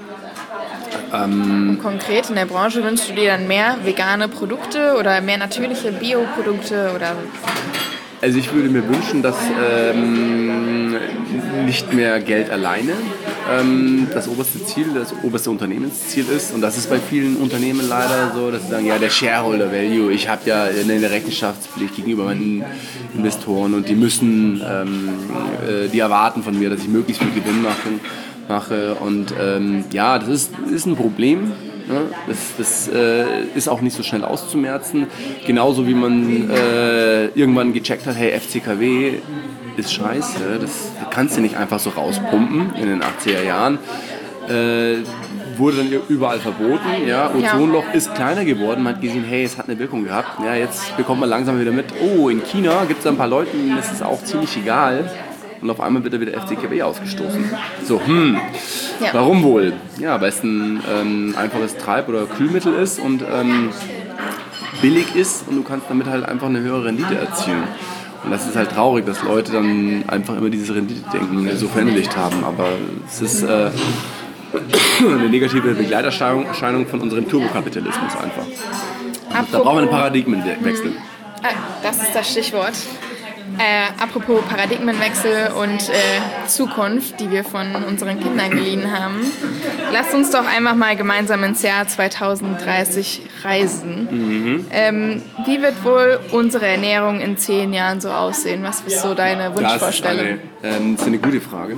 Ähm, Konkret in der Branche wünschst du dir dann mehr vegane Produkte oder mehr natürliche Bioprodukte oder? Also ich würde mir wünschen, dass ähm, nicht mehr Geld alleine ähm, das oberste Ziel, das oberste Unternehmensziel ist. Und das ist bei vielen Unternehmen leider so, dass sie sagen, ja, der Shareholder Value, ich habe ja eine Rechenschaftspflicht gegenüber meinen Investoren und die müssen, ähm, äh, die erwarten von mir, dass ich möglichst viel Gewinn mache. mache. Und ähm, ja, das ist, ist ein Problem. Ne? Das, das äh, ist auch nicht so schnell auszumerzen. Genauso wie man äh, irgendwann gecheckt hat, hey, F C K W ist scheiße. Das kannst du nicht einfach so rauspumpen in den achtziger Jahren. Äh, wurde dann überall verboten. Ja? Ozonloch ja. ist kleiner geworden. Man hat gesehen, hey, es hat eine Wirkung gehabt. Ja, jetzt bekommt man langsam wieder mit, oh, in China gibt es ein paar Leute, denen ist es auch ziemlich egal. Und auf einmal wird er wieder F C K W ausgestoßen. So, hm, ja. Warum wohl? Ja, weil es ein ähm, einfaches Treib- oder Kühlmittel ist und ähm, billig ist und du kannst damit halt einfach eine höhere Rendite erzielen. Und das ist halt traurig, dass Leute dann einfach immer diese Rendite-Denken so verinnerlicht haben. Aber es ist, äh, eine negative Begleiterscheinung von unserem Turbokapitalismus einfach. Apropos, da brauchen wir einen Paradigmenwechsel. Ah, das ist das Stichwort. Äh, apropos Paradigmenwechsel und äh, Zukunft, die wir von unseren Kindern geliehen haben. Lasst uns doch einfach mal gemeinsam ins Jahr zweitausenddreißig reisen. Mhm. Ähm, wie wird wohl unsere Ernährung in zehn Jahren so aussehen? Was ist so deine Wunschvorstellung? Das ist eine, ähm, das ist eine gute Frage.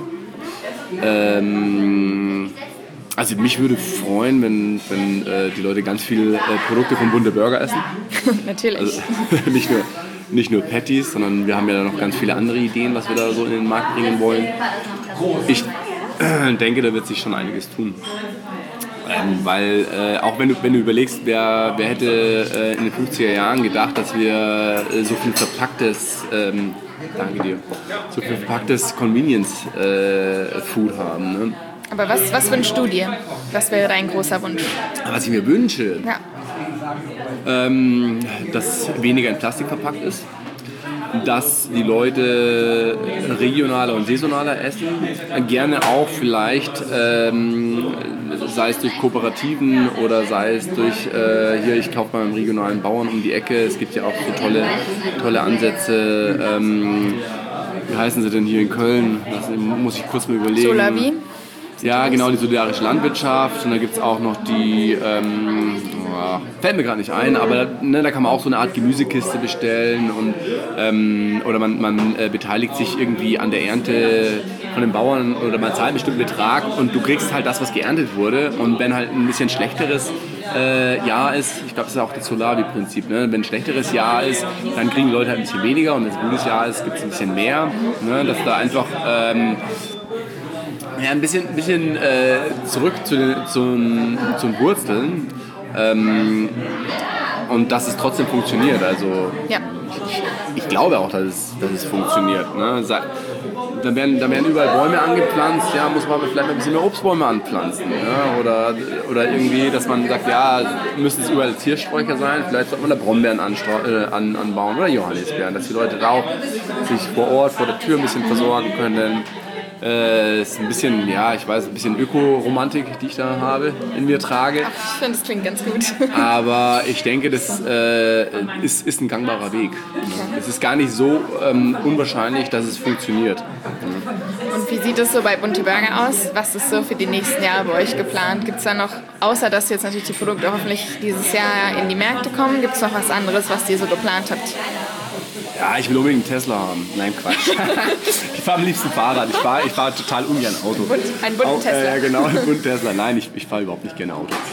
Ähm, also mich würde freuen, wenn, wenn äh, die Leute ganz viele äh, Produkte von Bunte Burger essen. Natürlich. Also, nicht nur Nicht nur Patties, sondern wir haben ja noch ganz viele andere Ideen, was wir da so in den Markt bringen wollen. Ich äh, denke, da wird sich schon einiges tun. Ähm, weil äh, auch wenn du, wenn du überlegst, wer, wer hätte äh, in den fünfziger Jahren gedacht, dass wir äh, so viel verpacktes, ähm, danke dir, so viel verpacktes Convenience-Food äh, haben. Ne? Aber was, was wünschst du dir? Was wäre dein großer Wunsch? Was ich mir wünsche? Ja. Ähm, dass weniger in Plastik verpackt ist, dass die Leute regionaler und saisonaler essen, gerne auch vielleicht, ähm, sei es durch Kooperativen oder sei es durch, äh, hier, ich kaufe beim regionalen Bauern um die Ecke, es gibt ja auch so tolle, tolle Ansätze, ähm, wie heißen sie denn hier in Köln, das muss ich kurz mal überlegen. Solavi? Ja, genau, die solidarische Landwirtschaft und da gibt es auch noch die, ähm, oh, fällt mir gerade nicht ein, aber ne, da kann man auch so eine Art Gemüsekiste bestellen und, ähm, oder man, man äh, beteiligt sich irgendwie an der Ernte von den Bauern oder man zahlt einen bestimmten Betrag und du kriegst halt das, was geerntet wurde und wenn halt ein bisschen schlechteres äh, Jahr ist, ich glaube, das ist auch das Solavi-Prinzip, ne? Wenn ein schlechteres Jahr ist, dann kriegen die Leute halt ein bisschen weniger und wenn es ein gutes Jahr ist, gibt es ein bisschen mehr, ne? Dass da einfach ähm, ja, ein bisschen, ein bisschen äh, zurück zu den, zu, zu den Wurzeln ähm, und dass es trotzdem funktioniert. Also ja. ich, ich glaube auch, dass es, dass es funktioniert. Ne? Da werden, da werden überall Bäume angepflanzt, ja, muss man vielleicht ein bisschen mehr Obstbäume anpflanzen. Ja? Oder, oder irgendwie, dass man sagt, ja, müssen es überall Ziersträucher sein, vielleicht sollte man da Brombeeren anstra- äh, an, anbauen oder Johannisbeeren, dass die Leute da auch sich vor Ort, vor der Tür ein bisschen versorgen können. Äh, ist ein bisschen, ja, ich weiß, ein bisschen Öko-Romantik, die ich da habe, in mir trage. Ach, ich finde, das klingt ganz gut. Aber ich denke, das äh, ist, ist ein gangbarer Weg. Es ist gar nicht so ähm, unwahrscheinlich, dass es funktioniert. Und wie sieht es so bei Bunte Burger aus? Was ist so für die nächsten Jahre bei euch geplant? Gibt es da noch, außer dass jetzt natürlich die Produkte hoffentlich dieses Jahr in die Märkte kommen, gibt es noch was anderes, was ihr so geplant habt? Ja, ich will unbedingt einen Tesla haben. Nein, Quatsch. Ich fahre am liebsten Fahrrad. Ich fahre ich fahr total ungern Auto. Ein bunten Tesla. Äh, genau, ein bunten Tesla. Nein, ich, ich fahre überhaupt nicht gerne Auto.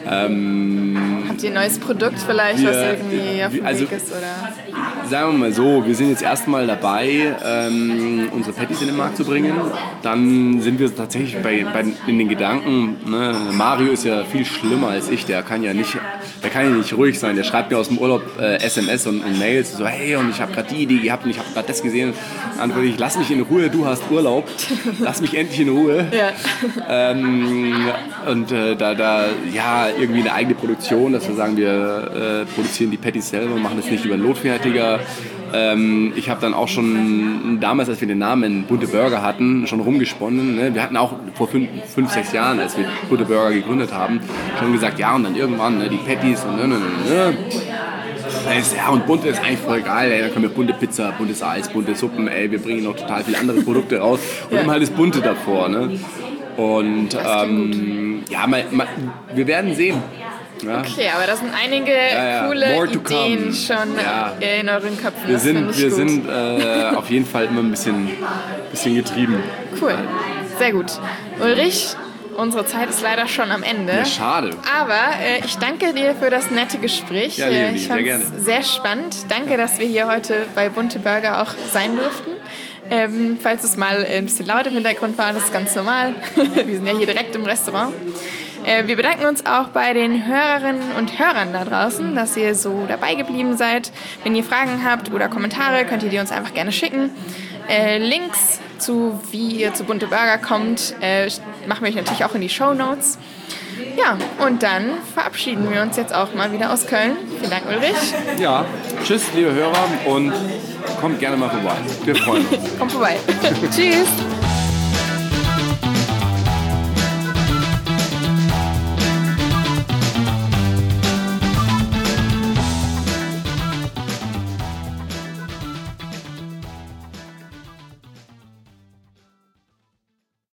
Ähm, Habt ihr ein neues Produkt vielleicht, wir, was irgendwie auf dem also, Weg ist? Oder? Sagen wir mal so, wir sind jetzt erstmal dabei, ähm, unsere Patties in den Markt zu bringen. Dann sind wir tatsächlich bei, bei, in den Gedanken, ne? Mario ist ja viel schlimmer als ich, der kann ja nicht, der kann ja nicht ruhig sein. Der schreibt mir aus dem Urlaub äh, S M S und, und Mails so, hey, und ich habe gerade die Idee gehabt und ich habe gerade das gesehen. Antworte ich, lass mich in Ruhe, du hast Urlaub, lass mich endlich in Ruhe. Ja. Ähm, und äh, da, da, ja, irgendwie eine eigene Produktion, dass wir sagen, wir äh, produzieren die Patties selber, machen das nicht über einen Notfertiger. Ähm, ich habe dann auch schon damals, als wir den Namen Bunte Burger hatten, schon rumgesponnen. Ne? Wir hatten auch vor fünf, fünf, sechs Jahren, als wir Bunte Burger gegründet haben, schon gesagt, ja und dann irgendwann ne, die Patties und ne, ne, ne, ne. Ja, und bunt ist eigentlich voll geil, ey. Dann können wir bunte Pizza, buntes Eis, bunte Suppen, ey, wir bringen noch total viele andere Produkte raus und ja. Immer halt das Bunte davor. Ne? Und ähm, ja, mal, mal, wir werden sehen. Ja. Okay, aber das sind einige ja, ja. coole Ideen come. schon ja. in euren Köpfen. Wir sind, wir sind äh, auf jeden Fall immer ein bisschen, bisschen getrieben. Cool, sehr gut. Ulrich, unsere Zeit ist leider schon am Ende. Ja, schade. Aber äh, ich danke dir für das nette Gespräch. Ja, Leonie, ich sehr gerne. Sehr spannend. Danke, dass wir hier heute bei Bunte Burger auch sein durften. Ähm, falls es mal ein bisschen laut im Hintergrund war, das ist ganz normal. Wir sind ja hier direkt im Restaurant. Äh, wir bedanken uns auch bei den Hörerinnen und Hörern da draußen, dass ihr so dabei geblieben seid. Wenn ihr Fragen habt oder Kommentare, könnt ihr die uns einfach gerne schicken. Äh, Links zu, wie ihr zu Bunte Burger kommt, äh, machen wir euch natürlich auch in die Shownotes. Ja, und dann verabschieden wir uns jetzt auch mal wieder aus Köln. Vielen Dank, Ulrich. Ja, tschüss, liebe Hörer, und kommt gerne mal vorbei. Wir freuen uns. Kommt vorbei. Tschüss.